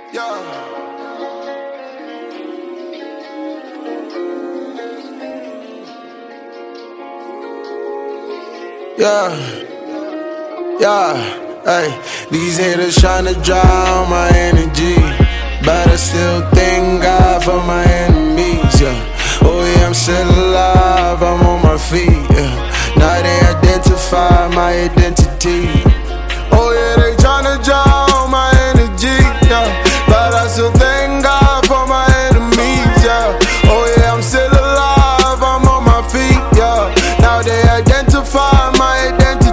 Hey, these haters tryna drown my energy, but I still thank God for my enemies, Oh yeah, I'm still alive, I'm on my feet, Now they identify my identity. Oh yeah, they tryna drown my energy, but I still thank God for my enemies, Oh yeah, I'm still alive, I'm on my feet, Now they identify my identity.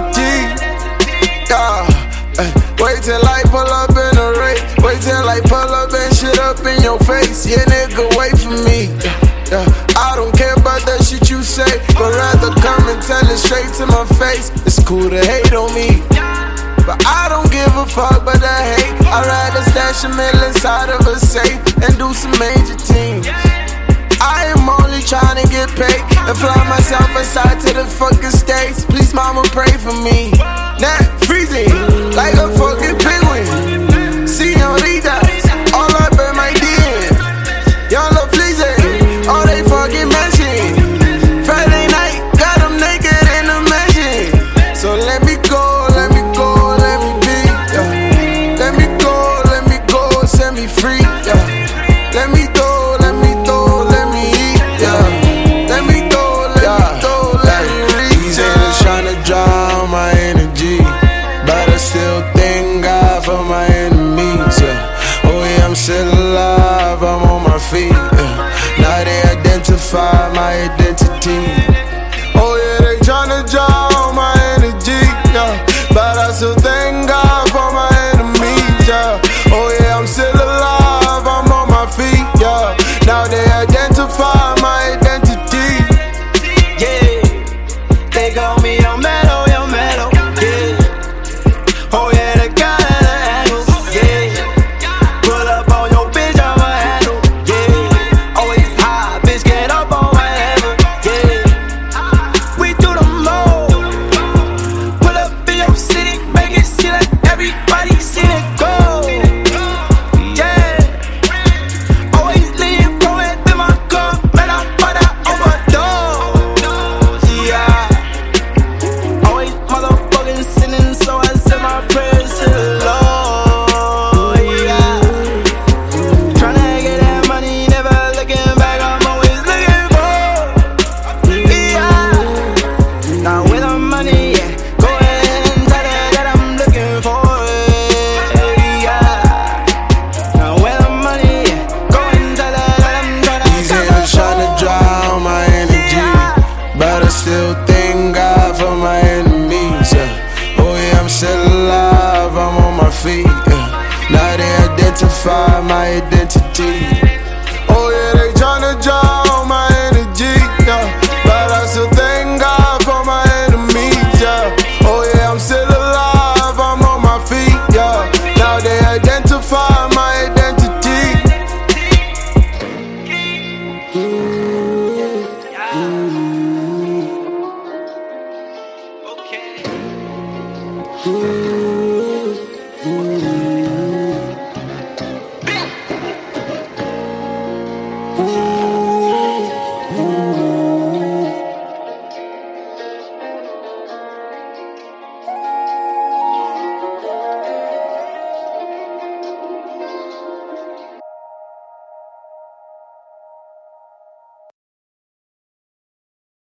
Wait till I pull up in a race. Wait till I pull up and shit up in your face. Yeah, nigga, wait for me. I don't care about that shit you say, but rather come and tell it straight to my face. It's cool to hate on me, but I don't give a fuck about that hate. I'd rather stash a mill inside of a safe and do some major things. I am only trying to get paid and fly myself aside to the fucking States. Please, mama, pray for me. Not freezing like a fucking penguin. Señoritas, all up in my DM. Young love fleazing, all they fucking mention. Friday night, got them naked in the mansion. So let me go, let me go, let me be. Let me go, set me free. Let me go. For my enemies, Oh yeah, I'm still alive, I'm on my feet, Now they identify my identity. Oh yeah, they tryna drown my energy, But I still thank God for my enemies, Oh yeah, I'm still alive, I'm on my feet, Now they identify my identity. Yeah, they call me Young Mellow, Young Mellow, yeah. Oh yeah. Still thank God for my enemies, Oh yeah, I'm still alive, I'm on my feet, Now they identify my identity.